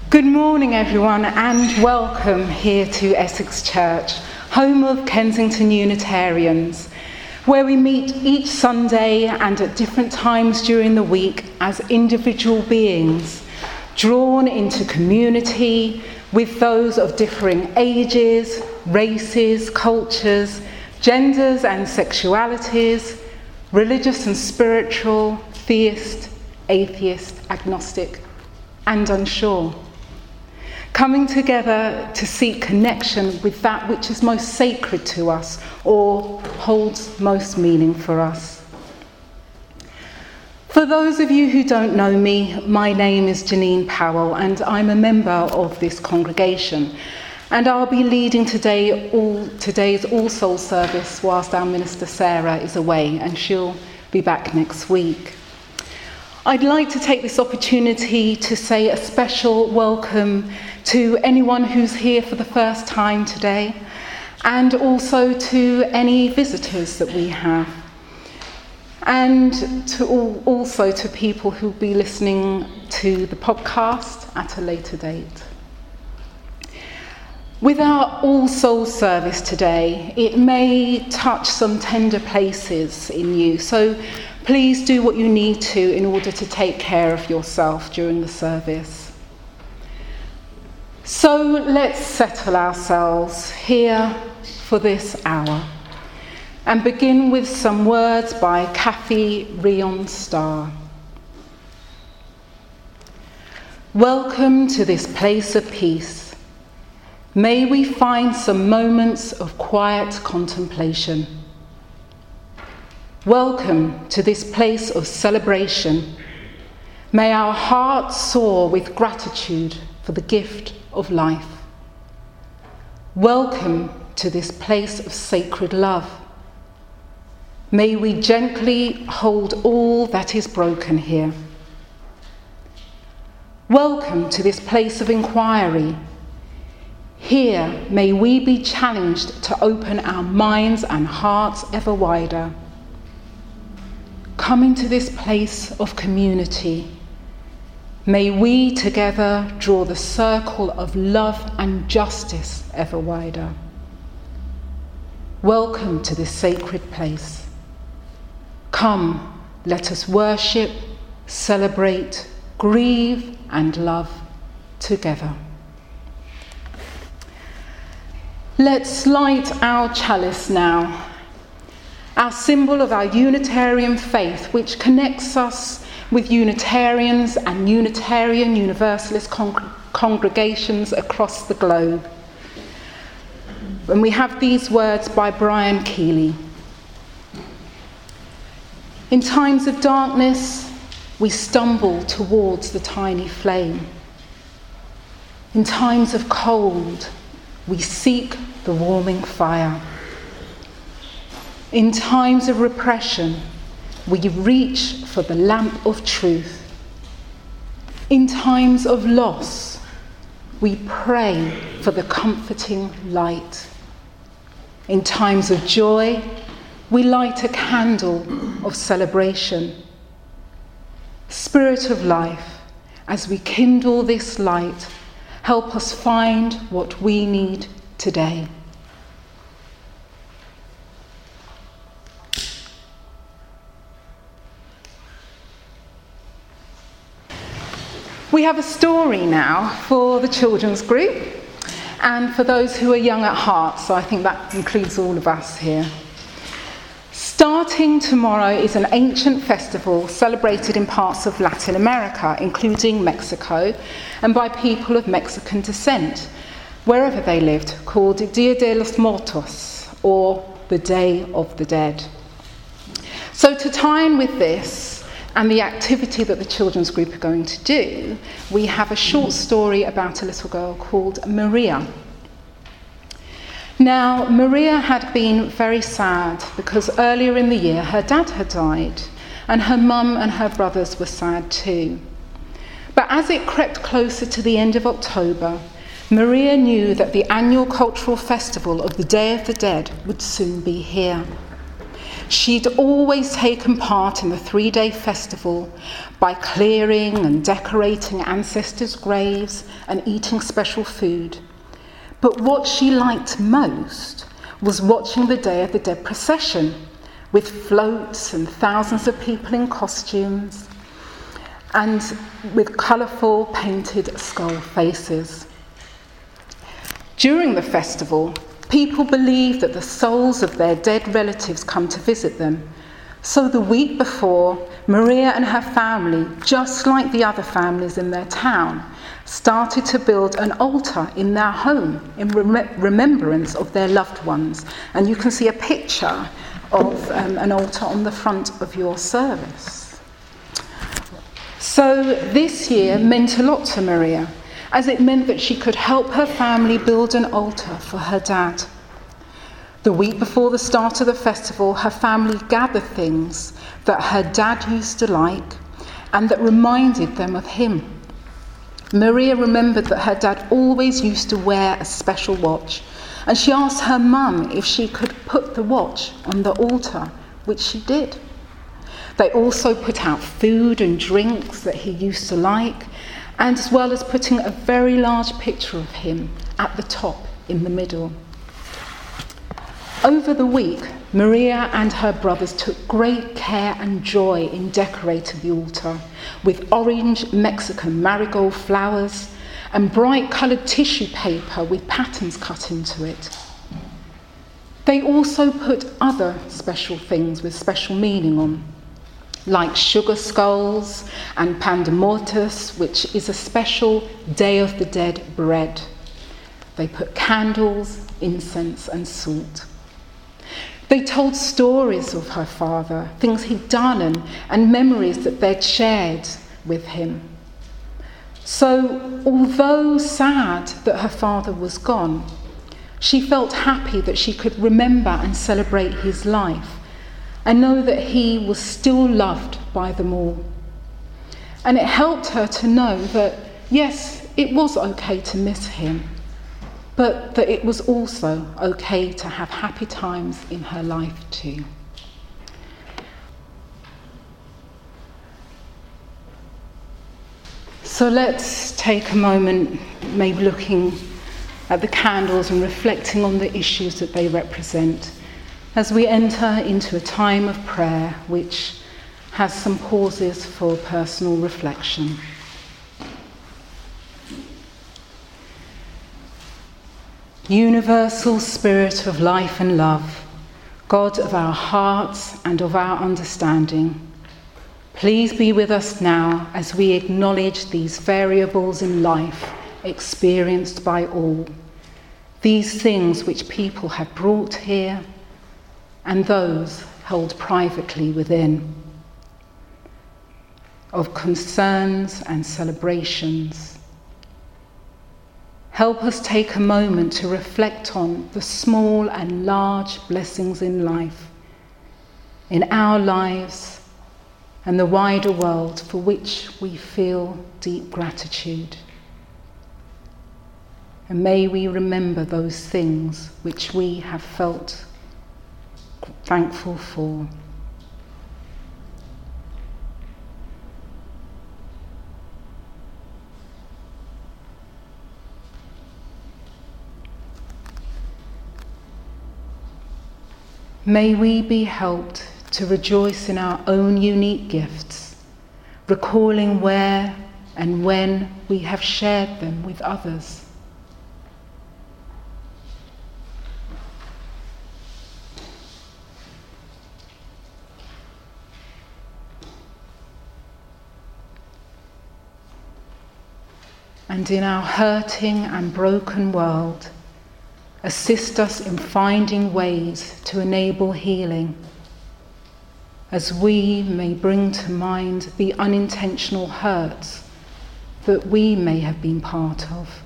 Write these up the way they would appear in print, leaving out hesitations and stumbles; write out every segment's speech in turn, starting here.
Good morning, everyone, and welcome here to Essex Church, home of Kensington Unitarians, where we meet each Sunday and at different times during the week as individual beings, drawn into community with those of differing ages, races, cultures, genders and sexualities, religious and spiritual, theist, atheist, agnostic, and unsure. Coming together to seek connection with that which is most sacred to us or holds most meaning for us. For those of you who don't know me, my name is Janine Powell and I'm a member of this congregation, and I'll be leading today's All Souls service whilst our minister Sarah is away, and she'll be back next week. I'd like to take this opportunity to say a special welcome to anyone who's here for the first time today, and also to any visitors that we have, and also to people who'll be listening to the podcast at a later date. With our All Souls service today, it may touch some tender places in you, so please do what you need to in order to take care of yourself during the service. So let's settle ourselves here for this hour and begin with some words by Kathy Rion Starr. Welcome to this place of peace. May we find some moments of quiet contemplation. Welcome to this place of celebration. May our hearts soar with gratitude for the gift of life. Welcome to this place of sacred love. May we gently hold all that is broken here. Welcome to this place of inquiry. Here may we be challenged to open our minds and hearts ever wider. Coming to this place of community, may we together draw the circle of love and justice ever wider. Welcome to this sacred place. Come, let us worship, celebrate, grieve, and love together. Let's light our chalice now, our symbol of our Unitarian faith, which connects us with Unitarians and Unitarian Universalist congregations across the globe. And we have these words by Brian Keeley. In times of darkness, we stumble towards the tiny flame. In times of cold, we seek the warming fire. In times of repression, we reach for the lamp of truth. In times of loss, we pray for the comforting light. In times of joy, we light a candle of celebration. Spirit of life, as we kindle this light, help us find what we need today. We have a story now for the children's group and for those who are young at heart, so I think that includes all of us here. Starting tomorrow is an ancient festival celebrated in parts of Latin America, including Mexico, and by people of Mexican descent, wherever they lived, called Dia de los Muertos, or the Day of the Dead. So to tie in with this, and the activity that the children's group are going to do, we have a short story about a little girl called Maria. Now, Maria had been very sad because earlier in the year her dad had died, and her mum and her brothers were sad too. But as it crept closer to the end of October, Maria knew that the annual cultural festival of the Day of the Dead would soon be here. she'd always taken part in the 3-day festival by clearing and decorating ancestors' graves and eating special food. But what she liked most was watching the Day of the Dead procession, with floats and thousands of people in costumes and with colourful painted skull faces. During the festival, people believe that the souls of their dead relatives come to visit them. So the week before, Maria and her family, just like the other families in their town, started to build an altar in their home in remembrance of their loved ones. And you can see a picture of an altar on the front of your service. So this year meant a lot to Maria, as it meant that she could help her family build an altar for her dad. The week before the start of the festival, her family gathered things that her dad used to like and that reminded them of him. Maria remembered that her dad always used to wear a special watch, and she asked her mum if she could put the watch on the altar, which she did. They also put out food and drinks that he used to like, and as well as putting a very large picture of him at the top in the middle. Over the week, Maria and her brothers took great care and joy in decorating the altar with orange Mexican marigold flowers and bright coloured tissue paper with patterns cut into it. They also put other special things with special meaning on, like sugar skulls and pan de mortos, which is a special Day of the Dead bread. They put candles, incense and salt. They told stories of her father, things he'd done and memories that they'd shared with him. So, although sad that her father was gone, she felt happy that she could remember and celebrate his life and know that he was still loved by them all. And it helped her to know that, yes, it was okay to miss him, but that it was also okay to have happy times in her life too. So let's take a moment, maybe looking at the candles and reflecting on the issues that they represent as we enter into a time of prayer which has some pauses for personal reflection. Universal Spirit of life and love, God of our hearts and of our understanding, please be with us now as we acknowledge these variables in life experienced by all, these things which people have brought here and those held privately within, of concerns and celebrations. Help us take a moment to reflect on the small and large blessings in life, in our lives and the wider world for which we feel deep gratitude. And may we remember those things which we have felt thankful for. May we be helped to rejoice in our own unique gifts, recalling where and when we have shared them with others. And in our hurting and broken world, assist us in finding ways to enable healing, as we may bring to mind the unintentional hurts that we may have been part of.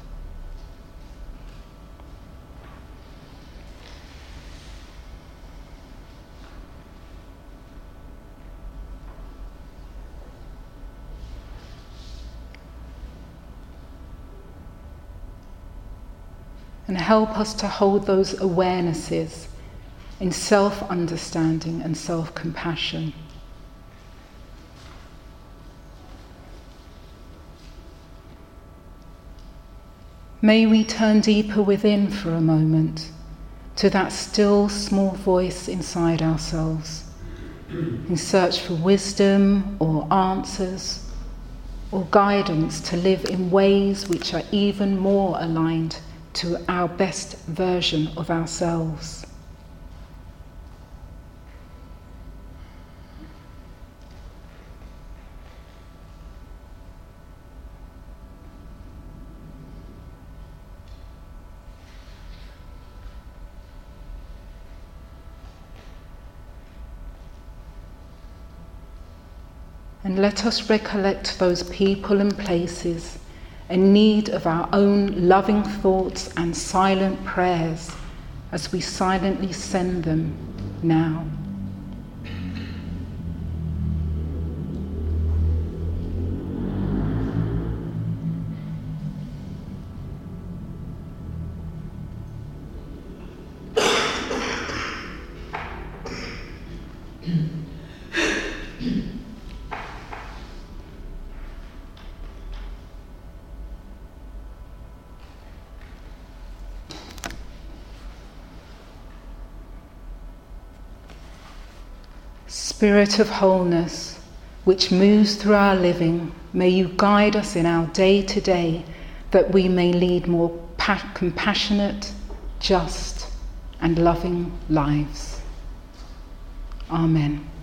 And help us to hold those awarenesses in self-understanding and self-compassion. May we turn deeper within for a moment to that still small voice inside ourselves in search for wisdom or answers or guidance to live in ways which are even more aligned to our best version of ourselves. And let us recollect those people and places in need of our own loving thoughts and silent prayers as we silently send them now. Spirit of wholeness, which moves through our living, may you guide us in our day-to-day, that we may lead more compassionate, just, and loving lives. Amen.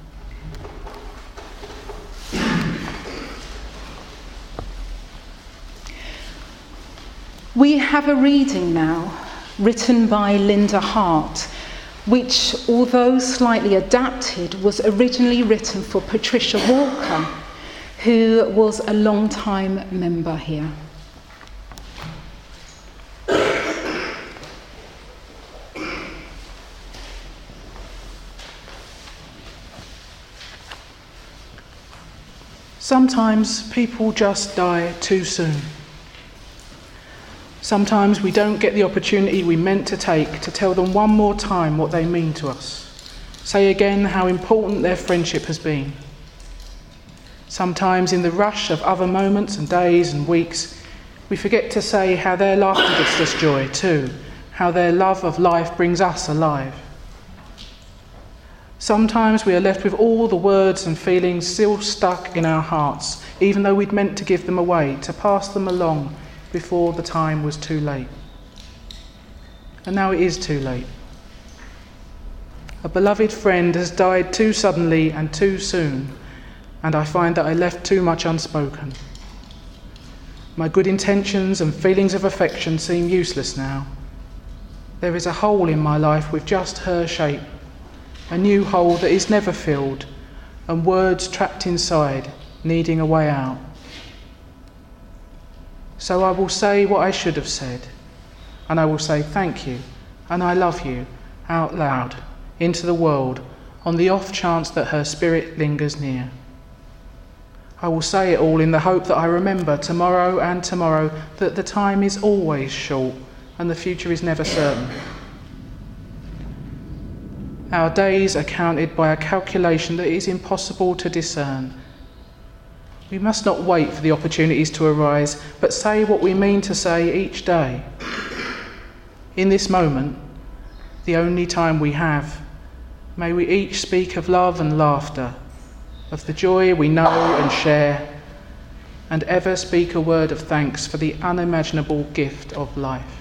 We have a reading now, written by Linda Hart, which, although slightly adapted, was originally written for Patricia Walker, who was a long-time member here. Sometimes people just die too soon. Sometimes we don't get the opportunity we meant to take to tell them one more time what they mean to us. Say again how important their friendship has been. Sometimes in the rush of other moments and days and weeks, we forget to say how their laughter gives us joy too, how their love of life brings us alive. Sometimes we are left with all the words and feelings still stuck in our hearts, even though we'd meant to give them away, to pass them along before the time was too late. And now it is too late. A beloved friend has died too suddenly and too soon, and I find that I left too much unspoken. My good intentions and feelings of affection seem useless now. There is a hole in my life with just her shape, a new hole that is never filled, and words trapped inside, needing a way out. So I will say what I should have said, and I will say thank you and I love you out loud into the world on the off chance that her spirit lingers near. I will say it all in the hope that I remember tomorrow and tomorrow that the time is always short and the future is never certain. Our days are counted by a calculation that is impossible to discern. We must not wait for the opportunities to arise, but say what we mean to say each day. In this moment, the only time we have, may we each speak of love and laughter, of the joy we know and share, and ever speak a word of thanks for the unimaginable gift of life.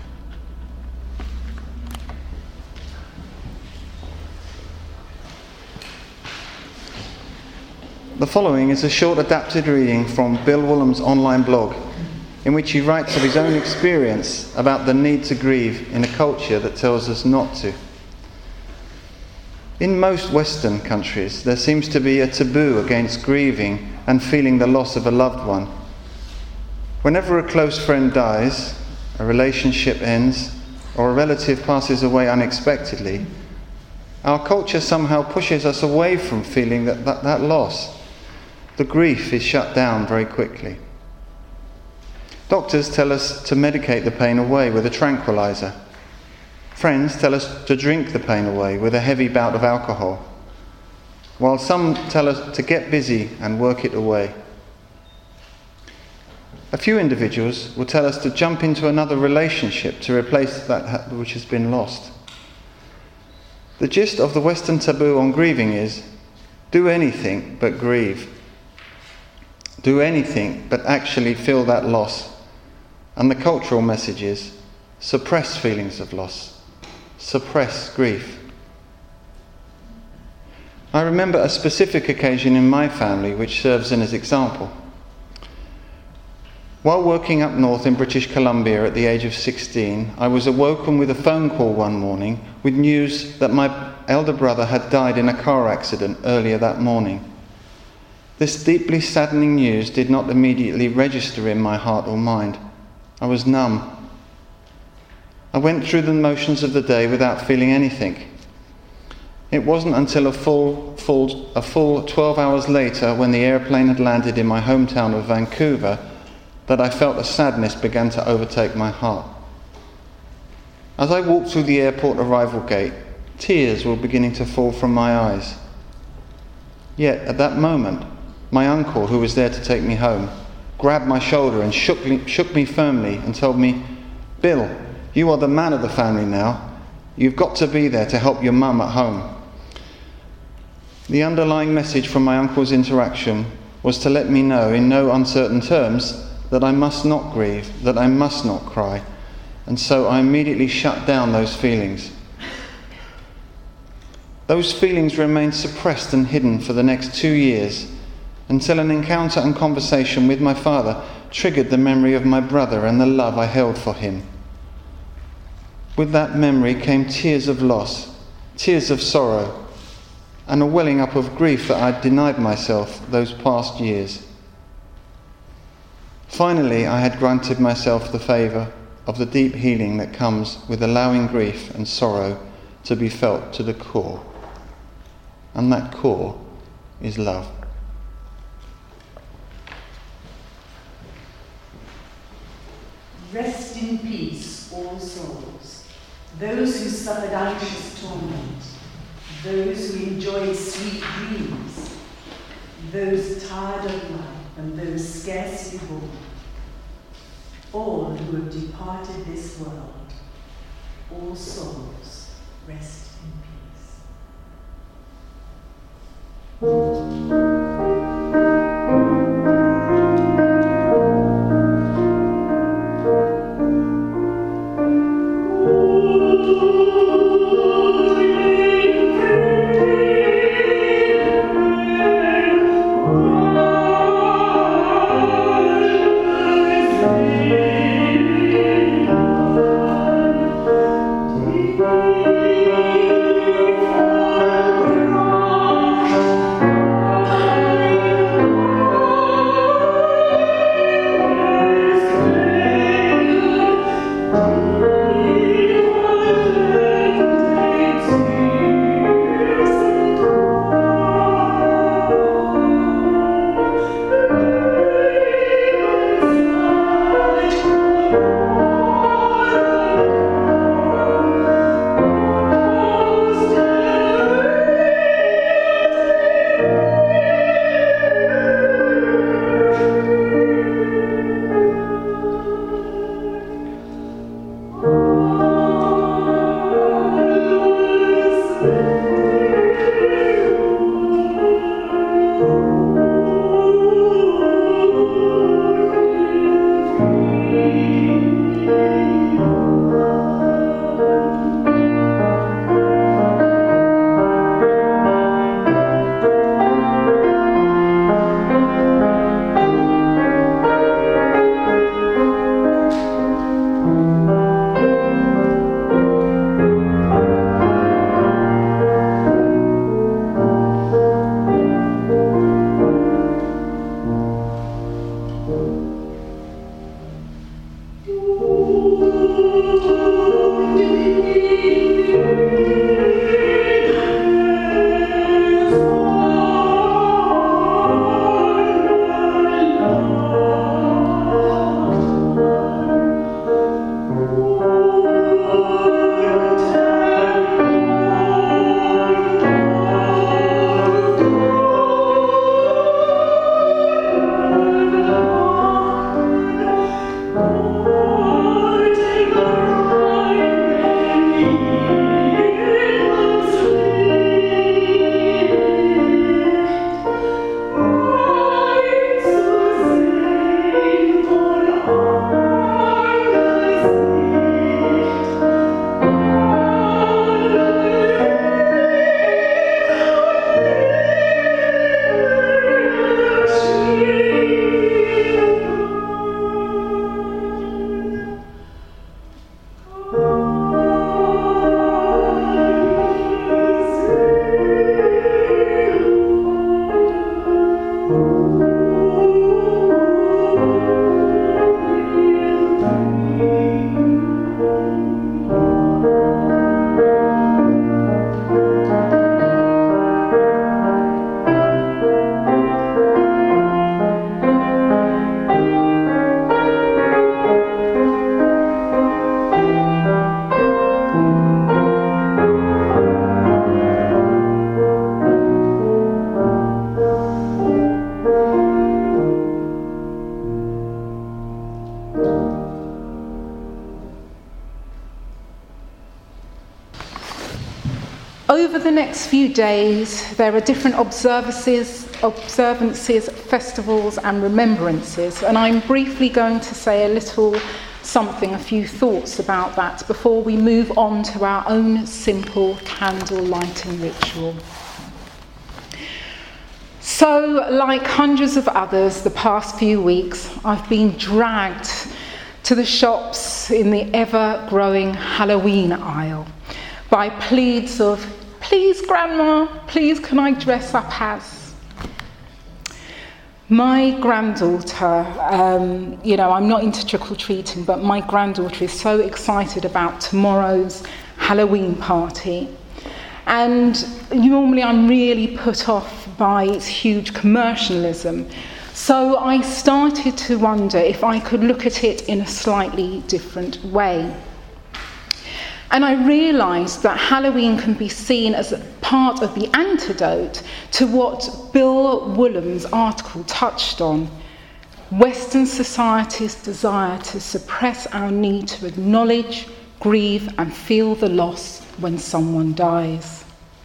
The following is a short adapted reading from Bill Woolham's online blog, in which he writes of his own experience about the need to grieve in a culture that tells us not to. In most Western countries, there seems to be a taboo against grieving and feeling the loss of a loved one. Whenever a close friend dies, a relationship ends, or a relative passes away unexpectedly, our culture somehow pushes us away from feeling that loss. The grief is shut down very quickly. Doctors tell us to medicate the pain away with a tranquilizer. Friends tell us to drink the pain away with a heavy bout of alcohol, while some tell us to get busy and work it away. A few individuals will tell us to jump into another relationship to replace that which has been lost. The gist of the Western taboo on grieving is, do anything but grieve. Do anything but actually feel that loss. And the cultural message is, suppress feelings of loss. Suppress grief. I remember a specific occasion in my family which serves as an example. While working up north in British Columbia at the age of 16, I was awoken with a phone call one morning with news that my elder brother had died in a car accident earlier that morning. This deeply saddening news did not immediately register in my heart or mind. I was numb. I went through the motions of the day without feeling anything. It wasn't until a full 12 hours later, when the airplane had landed in my hometown of Vancouver, that I felt a sadness began to overtake my heart. As I walked through the airport arrival gate, tears were beginning to fall from my eyes. Yet at that moment, my uncle, who was there to take me home, grabbed my shoulder and shook me firmly and told me, "Bill, you are the man of the family now. You've got to be there to help your mum at home." The underlying message from my uncle's interaction was to let me know in no uncertain terms that I must not grieve, that I must not cry, and so I immediately shut down those feelings. Those feelings remained suppressed and hidden for the next 2 years, until an encounter and conversation with my father triggered the memory of my brother and the love I held for him. With that memory came tears of loss, tears of sorrow, and a welling up of grief that I'd denied myself those past years. Finally, I had granted myself the favour of the deep healing that comes with allowing grief and sorrow to be felt to the core. And that core is love. Rest in peace, all souls, those who suffered anxious torment, those who enjoyed sweet dreams, those tired of life and those scarcely born, all who have departed this world, all souls, rest in peace. Over the next few days, there are different observances, festivals and remembrances, and I'm briefly going to say a few thoughts about that before we move on to our own simple candle lighting ritual. So, like hundreds of others the past few weeks, I've been dragged to the shops in the ever-growing Halloween aisle by pleads of, "Please, Grandma, please can I dress up as?" My granddaughter, I'm not into trick-or-treating, but my granddaughter is so excited about tomorrow's Halloween party. And normally I'm really put off by its huge commercialism. So I started to wonder if I could look at it in a slightly different way. And I realised that Halloween can be seen as a part of the antidote to what Bill Woolham's article touched on: Western society's desire to suppress our need to acknowledge, grieve and feel the loss when someone dies.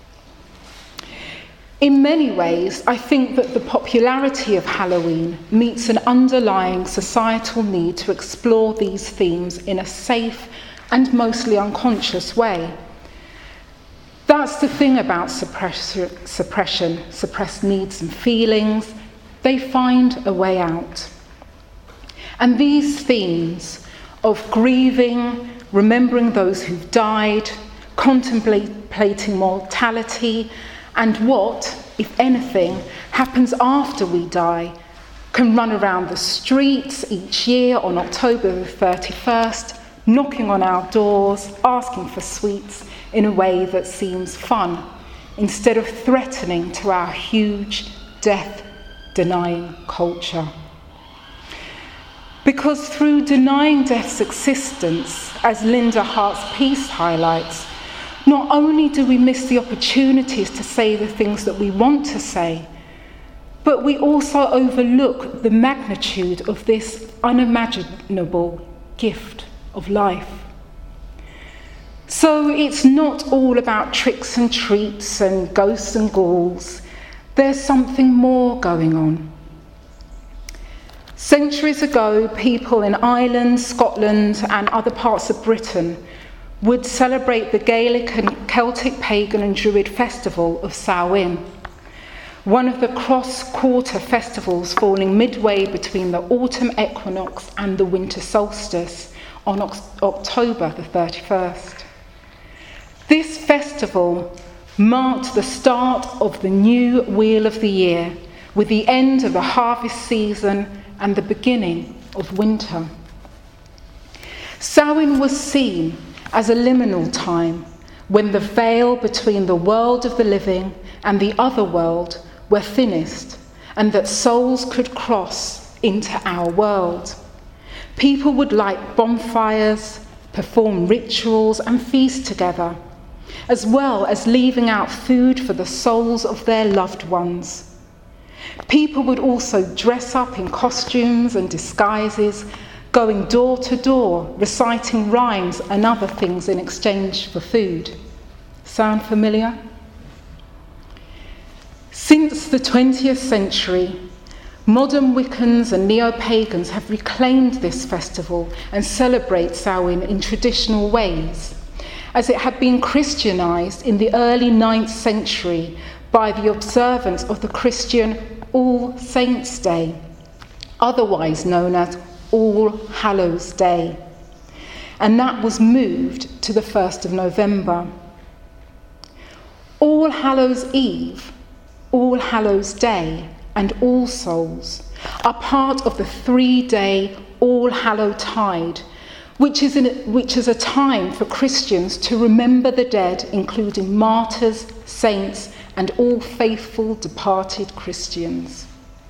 In many ways, I think that the popularity of Halloween meets an underlying societal need to explore these themes in a safe and mostly unconscious way. That's the thing about suppression, suppressed needs and feelings. They find a way out. And these themes of grieving, remembering those who've died, contemplating mortality, and what, if anything, happens after we die, can run around the streets each year on October the 31st, knocking on our doors, asking for sweets in a way that seems fun, instead of threatening to our huge death-denying culture. Because through denying death's existence, as Linda Hart's piece highlights, not only do we miss the opportunities to say the things that we want to say, but we also overlook the magnitude of this unimaginable gift of life. So it's not all about tricks and treats and ghosts and ghouls. There's something more going on. Centuries ago, people in Ireland, Scotland and other parts of Britain would celebrate the Gaelic and Celtic pagan and Druid festival of Samhain, one of the cross-quarter festivals falling midway between the autumn equinox and the winter solstice on October the 31st. This festival marked the start of the new wheel of the year, with the end of the harvest season and the beginning of winter. Samhain was seen as a liminal time when the veil between the world of the living and the other world were thinnest, and that souls could cross into our world. People would light bonfires, perform rituals and feast together, as well as leaving out food for the souls of their loved ones. People would also dress up in costumes and disguises, going door to door, reciting rhymes and other things in exchange for food. Sound familiar? Since the 20th century, modern Wiccans and neo-pagans have reclaimed this festival and celebrate Samhain in traditional ways, as it had been Christianized in the early 9th century by the observance of the Christian All Saints' Day, otherwise known as All Hallows' Day, and that was moved to the 1st of November. All Hallows' Eve, All Hallows' Day, and All Souls are part of the 3-day All Hallowtide, which is a time for Christians to remember the dead, including martyrs, saints, and all faithful departed Christians.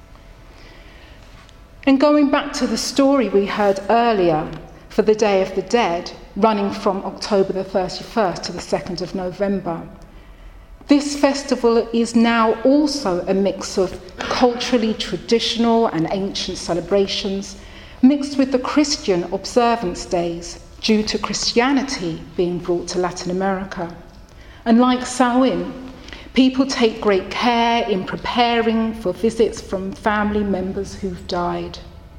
And going back to the story we heard earlier for the Day of the Dead, running from October the 31st to the 2nd of November, this festival is now also a mix of culturally traditional and ancient celebrations, mixed with the Christian observance days due to Christianity being brought to Latin America. And like Samhain, people take great care in preparing for visits from family members who've died.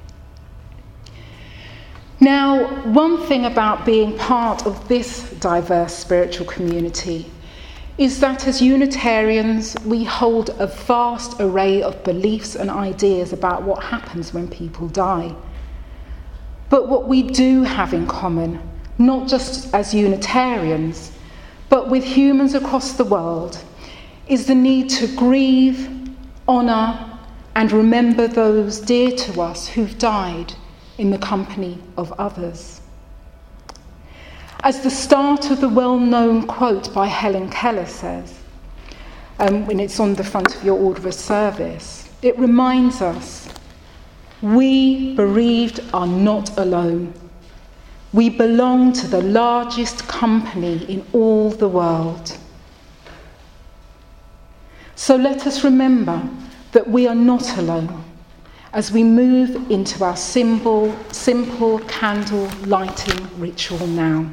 Now, one thing about being part of this diverse spiritual community is that as Unitarians, we hold a vast array of beliefs and ideas about what happens when people die. But what we do have in common, not just as Unitarians, but with humans across the world, is the need to grieve, honour, and remember those dear to us who've died in the company of others. As the start of the well-known quote by Helen Keller says, when it's on the front of your order of service, it reminds us, we bereaved are not alone. We belong to the largest company in all the world. So let us remember that we are not alone as we move into our simple candle lighting ritual now.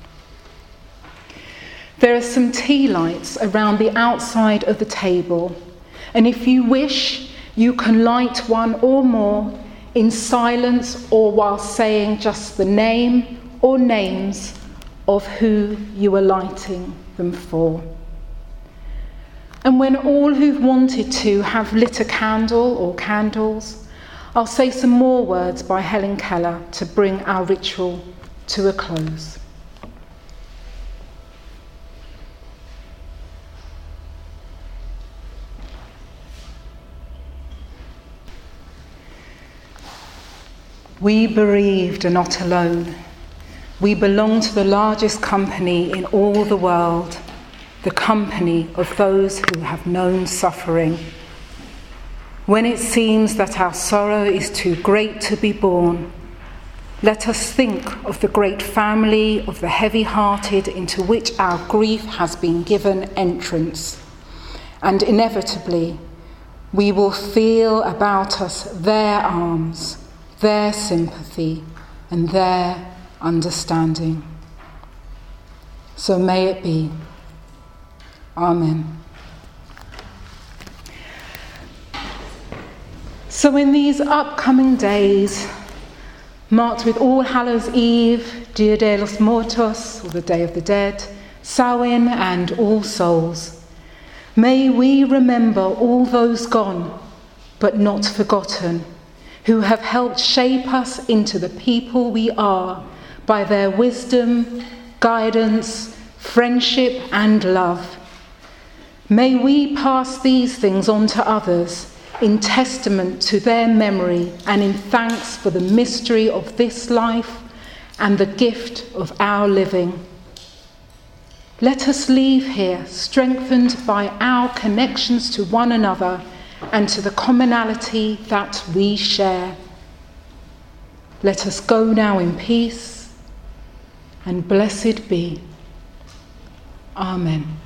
There are some tea lights around the outside of the table, and if you wish, you can light one or more in silence or while saying just the name or names of who you are lighting them for. And when all who've wanted to have lit a candle or candles, I'll say some more words by Helen Keller to bring our ritual to a close. We bereaved are not alone. We belong to the largest company in all the world, the company of those who have known suffering. When it seems that our sorrow is too great to be borne, let us think of the great family of the heavy-hearted into which our grief has been given entrance, and inevitably we will feel about us their arms, their sympathy, and their understanding. So may it be. Amen. So in these upcoming days, marked with All Hallows Eve, Dia de los Muertos, or the Day of the Dead, Samhain, and All Souls, may we remember all those gone but not forgotten, who have helped shape us into the people we are by their wisdom, guidance, friendship, and love. May we pass these things on to others in testament to their memory and in thanks for the mystery of this life and the gift of our living. Let us leave here strengthened by our connections to one another and to the commonality that we share. Let us go now in peace, and blessed be. Amen.